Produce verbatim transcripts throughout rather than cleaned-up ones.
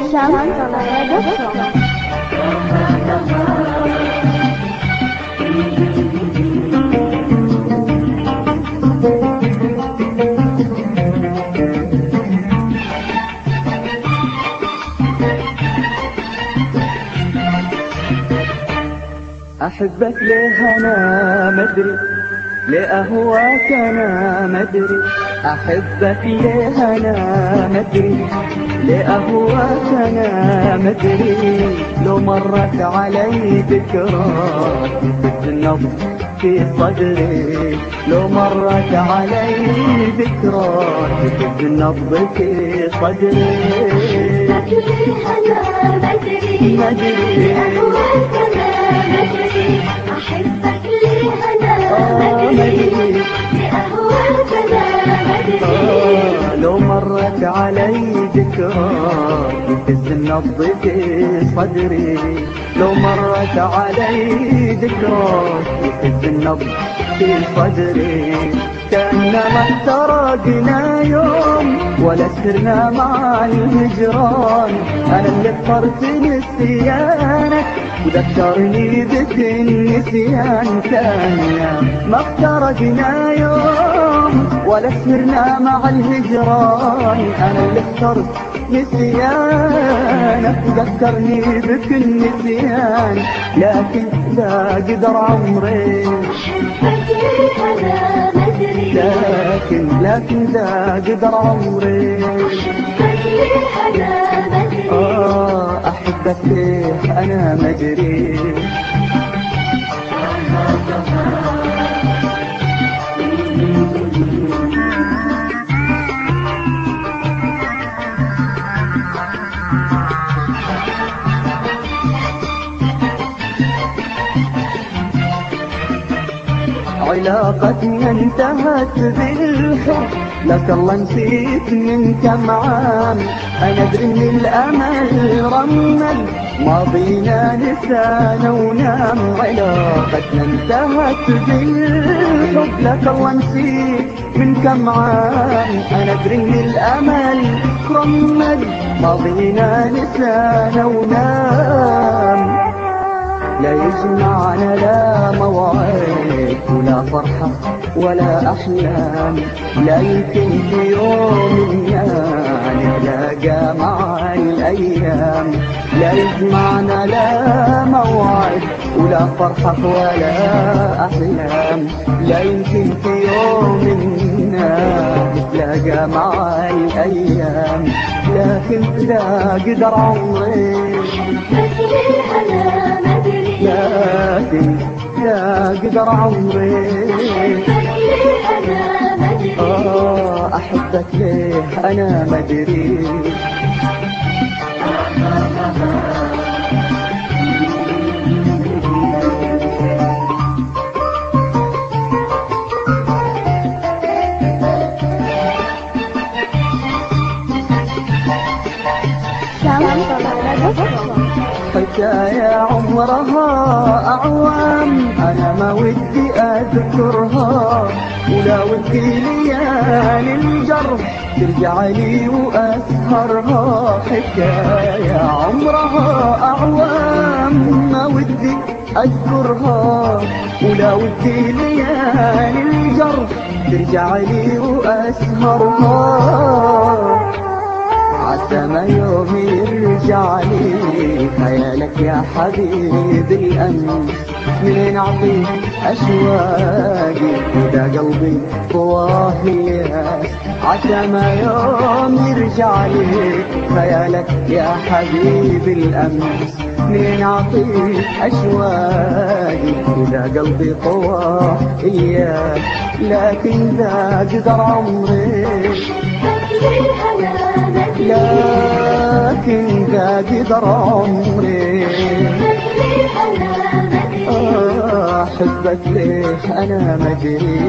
soundcloud dot com. أحبك ليه أنا مدري، ليه أهواك أنا مدري. أحبك ليه أنا مدري، ليه أهواك أنا مدري. لو مرت علي ذكراك تفز النبض في صدري. لو مرت علي ذكراك تفز النبض في صدري. أحبك ليه أنا مدري، مدري أهواك أنا مدري. أحبك ليه أنا مدري، أهواك أنا مدري. لو مرت علي ذكراك يهز النبض في صدري. لو مرت علي ذكراك يهز النبض في صدري. كأنما افترقنا يوم ولا سرنا مع الهجران. أنا اللي اخترت نسيانك وذكرني بك النسيان. كأنما ما افترقنا يوم ولا سرنا مع الهجران. أنا اللي اخترت نسيانك وذكرني بك النسيان. لكن لا قدر عمري، أحبك ليه أنا مدري، لكن لكن لا قدر عمري. أحبك ليه أنا مدري. آه أحبك ليه أنا مدري. علاقتنا انتهت بالحب، لك الله نسيت من كم عام. انا ادري ان الامل رمل ماضينا نسانا ونام. علاقتنا انتهت بالحب، لك الله نسيت من كم عام. انا ادري ان الامل رمل ماضينا نسانا ونام. لا يجمعنا لا مواعيد ولا فرحة ولا أحلام. لا يمكن في يوم نتلاقى مع الأيام. لا يجمعنا لا موعد ولا فرحة ولا أحلام. لا يمكن في يوم نتلاقى مع الأيام. لكن لا قدر عمري، لكن لا قدر عمري. آه أحبك ليه أنا مدري. حكاية عمرها أعوام، أنا ما ودي أذكرها ولا ودي ليالي الجرح ترجع لي وأسهرها. حكاية عمرها أعوام، ما ودي أذكرها ولا ودي ليالي الجرح ترجع لي وأسهرها. عسى ما يوم يرجع لي خيالك يا حبيبي الأمس. منين أعطيك أشواقي ودا قلبي طواه الياس. عسى ما يوم يرجع لي خيالك يا حبيبي الأمس. منين أعطيك أشواقي ودا قلبي طواه الياس. لكن ذا قدر عمري، لكن ذا قدر عمري. أحبك ليه أنا مدري،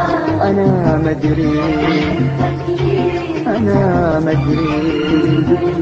أنا مدري، أنا مدري.